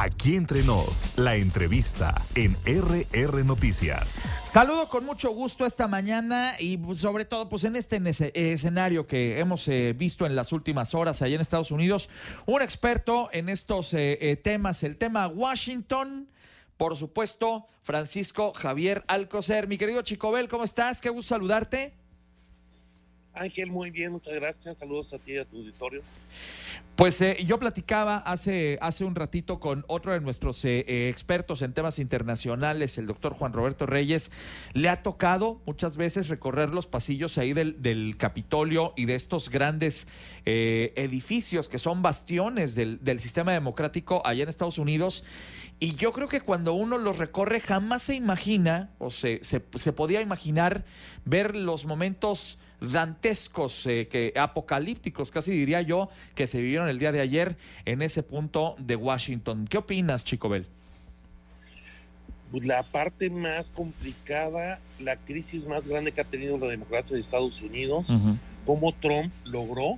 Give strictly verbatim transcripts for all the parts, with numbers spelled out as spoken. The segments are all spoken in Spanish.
Aquí Entre Nos, la entrevista en R R Noticias. Saludo con mucho gusto esta mañana y sobre todo pues en este escenario que hemos eh, visto en las últimas horas allá en Estados Unidos, un experto en estos eh, eh, temas, el tema Washington, por supuesto, Francisco Javier Alcocer. Mi querido Chicobel, ¿cómo estás? Qué gusto saludarte. Ángel, muy bien, muchas gracias. Saludos a ti y a tu auditorio. Pues eh, yo platicaba hace, hace un ratito con otro de nuestros eh, eh, expertos en temas internacionales, el doctor Juan Roberto Reyes. Le ha tocado muchas veces recorrer los pasillos ahí del, del Capitolio y de estos grandes eh, edificios que son bastiones del, del sistema democrático allá en Estados Unidos. Y yo creo que cuando uno los recorre jamás se imagina o se, se, se podía imaginar ver los momentos dantescos, eh, que apocalípticos, casi diría yo, que se vivieron el día de ayer en ese punto de Washington. ¿Qué opinas, Chicobel? Pues la parte más complicada, la crisis más grande que ha tenido la democracia de Estados Unidos, uh-huh. Cómo Trump logró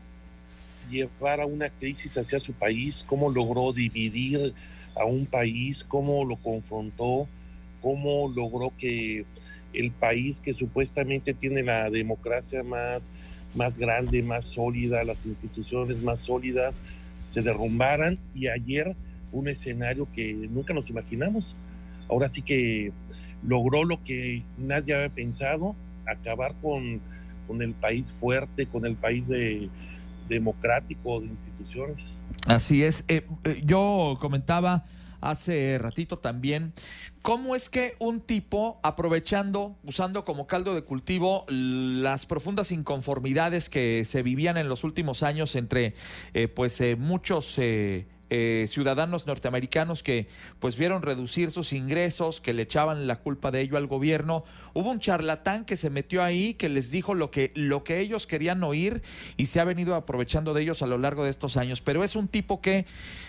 llevar a una crisis hacia su país, cómo logró dividir a un país, cómo lo confrontó, cómo logró que el país que supuestamente tiene la democracia más, más grande, más sólida, las instituciones más sólidas, se derrumbaran. Y ayer fue un escenario que nunca nos imaginamos. Ahora sí que logró lo que nadie había pensado, acabar con, con el país fuerte, con el país de, democrático de instituciones. Así es. Eh, eh, yo comentaba hace ratito también cómo es que un tipo, aprovechando, usando como caldo de cultivo las profundas inconformidades que se vivían en los últimos años entre eh, pues eh, muchos eh, eh, ciudadanos norteamericanos que pues vieron reducir sus ingresos, que le echaban la culpa de ello al gobierno. Hubo un charlatán que se metió ahí, que les dijo lo que, lo que ellos querían oír y se ha venido aprovechando de ellos a lo largo de estos años. Pero es un tipo que,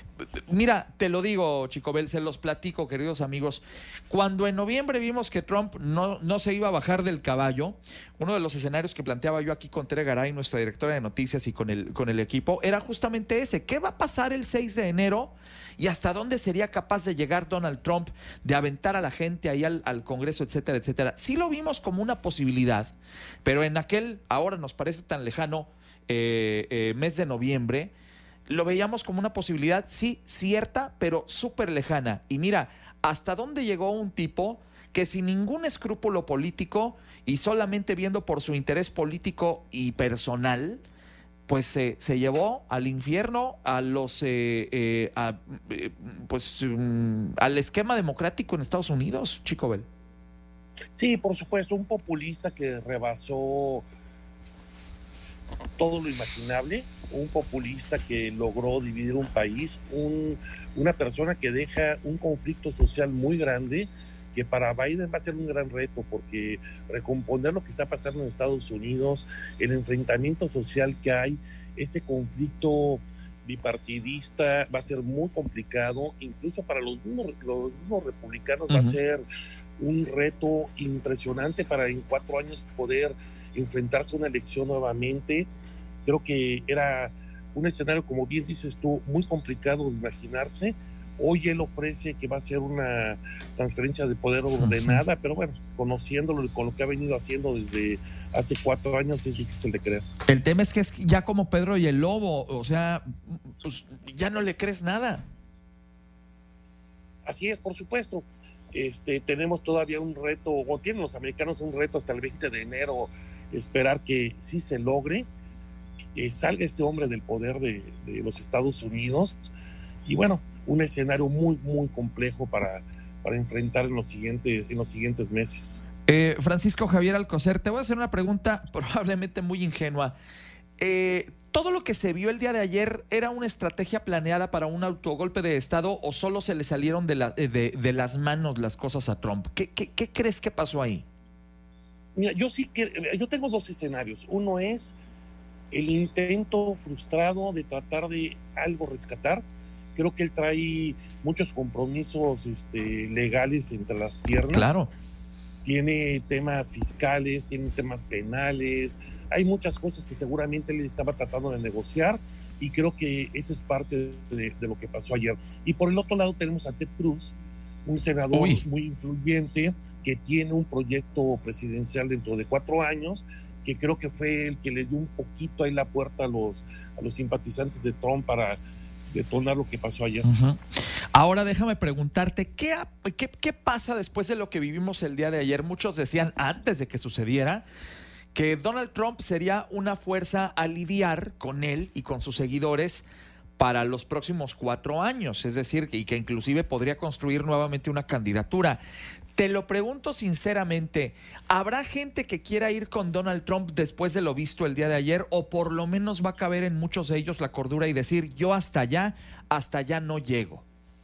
mira, te lo digo, Chicobel, se los platico, queridos amigos. Cuando en noviembre vimos que Trump no, no se iba a bajar del caballo, uno de los escenarios que planteaba yo aquí con Tere Garay, nuestra directora de noticias, y con el, con el equipo, era justamente ese. ¿Qué va a pasar el seis de enero? ¿Y hasta dónde sería capaz de llegar Donald Trump, de aventar a la gente ahí al, al Congreso, etcétera, etcétera? Sí lo vimos como una posibilidad, pero en aquel, ahora nos parece tan lejano, eh, eh, mes de noviembre, lo veíamos como una posibilidad, sí, cierta, pero súper lejana. Y mira, hasta dónde llegó un tipo que sin ningún escrúpulo político y solamente viendo por su interés político y personal, pues eh, se llevó al infierno a los eh, eh, a, eh, pues um, al esquema democrático en Estados Unidos, Chicobel. Sí, por supuesto, un populista que rebasó todo lo imaginable, un populista que logró dividir un país, un, una persona que deja un conflicto social muy grande, que para Biden va a ser un gran reto, porque recomponer lo que está pasando en Estados Unidos, el enfrentamiento social que hay, ese conflicto bipartidista va a ser muy complicado, incluso para los mismos, los mismos republicanos. Uh-huh. Va a ser un reto impresionante para en cuatro años poder enfrentarse a una elección nuevamente. Creo que era un escenario, como bien dices tú, muy complicado de imaginarse. Hoy él ofrece que va a ser una transferencia de poder ordenada, uh-huh. Pero bueno, conociéndolo con lo que ha venido haciendo desde hace cuatro años es difícil de creer. El tema es que es ya como Pedro y el Lobo, o sea, pues ya no le crees nada. Así es, por supuesto. Este, tenemos todavía un reto, o tienen los americanos un reto hasta el veinte de enero, esperar que sí se logre, que salga este hombre del poder de, de los Estados Unidos. Y bueno, un escenario muy, muy complejo para, para enfrentar en los siguientes, en los siguientes meses. Eh, Francisco Javier Alcocer, te voy a hacer una pregunta probablemente muy ingenua. Eh, ¿Todo lo que se vio el día de ayer era una estrategia planeada para un autogolpe de Estado o solo se le salieron de, la, de, de las manos las cosas a Trump? ¿Qué, qué, qué crees que pasó ahí? Mira, yo sí que, yo tengo dos escenarios. Uno es el intento frustrado de tratar de algo rescatar. Creo que él trae muchos compromisos este, legales entre las piernas. Claro. Tiene temas fiscales, tiene temas penales. Hay muchas cosas que seguramente él estaba tratando de negociar, y creo que eso es parte de, de lo que pasó ayer. Y por el otro lado tenemos a Ted Cruz, un senador Uy. muy influyente que tiene un proyecto presidencial dentro de cuatro años, que creo que fue el que le dio un poquito ahí la puerta a los, a los simpatizantes de Trump para detonar lo que pasó ayer. Uh-huh. Ahora déjame preguntarte, ¿qué, qué, ¿qué pasa después de lo que vivimos el día de ayer? Muchos decían antes de que sucediera que Donald Trump sería una fuerza a lidiar con él y con sus seguidores para los próximos cuatro años, es decir, y que inclusive podría construir nuevamente una candidatura. Te lo pregunto sinceramente, ¿habrá gente que quiera ir con Donald Trump después de lo visto el día de ayer, o por lo menos va a caber en muchos de ellos la cordura y decir, yo hasta allá, hasta allá no llego?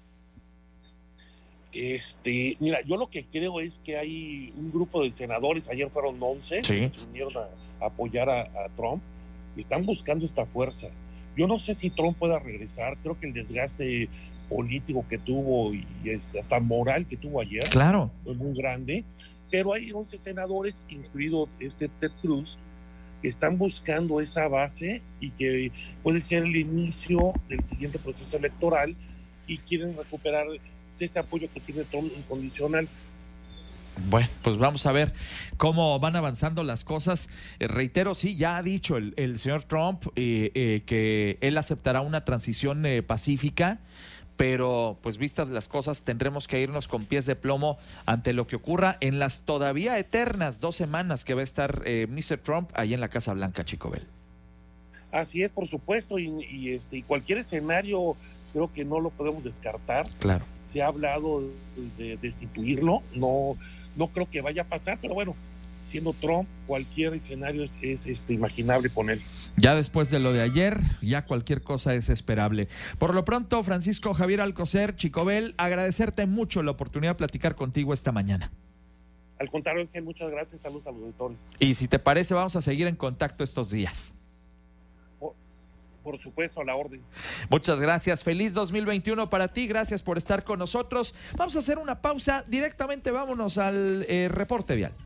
Este, mira, yo lo que creo es que hay un grupo de senadores, ayer fueron once, sí, que se unieron a, a apoyar a, a Trump, y están buscando esta fuerza. Yo no sé si Trump pueda regresar, creo que el desgaste político que tuvo y este, hasta moral que tuvo ayer, claro, fue muy grande, pero hay once senadores, incluido este Ted Cruz, que están buscando esa base y que puede ser el inicio del siguiente proceso electoral y quieren recuperar ese apoyo que tiene Trump incondicional. Bueno, pues vamos a ver cómo van avanzando las cosas. Eh, reitero, sí, ya ha dicho el, el señor Trump eh, eh, que él aceptará una transición eh, pacífica, pero pues vistas las cosas tendremos que irnos con pies de plomo ante lo que ocurra en las todavía eternas dos semanas que va a estar eh, mister Trump ahí en la Casa Blanca, Chicobel. Así es, por supuesto, y, y, este, y cualquier escenario creo que no lo podemos descartar. Claro. Se ha hablado de destituirlo, no, no creo que vaya a pasar, pero bueno, siendo Trump, cualquier escenario es, es este, imaginable con él. Ya después de lo de ayer, ya cualquier cosa es esperable. Por lo pronto, Francisco Javier Alcocer, Chicobel, agradecerte mucho la oportunidad de platicar contigo esta mañana. Al contrario, Ángel, muchas gracias, saludos al auditorio. Y si te parece, vamos a seguir en contacto estos días. Por supuesto, a la orden. Muchas gracias. Feliz dos mil veintiuno para ti. Gracias por estar con nosotros. Vamos a hacer una pausa. Directamente vámonos al eh, reporte vial.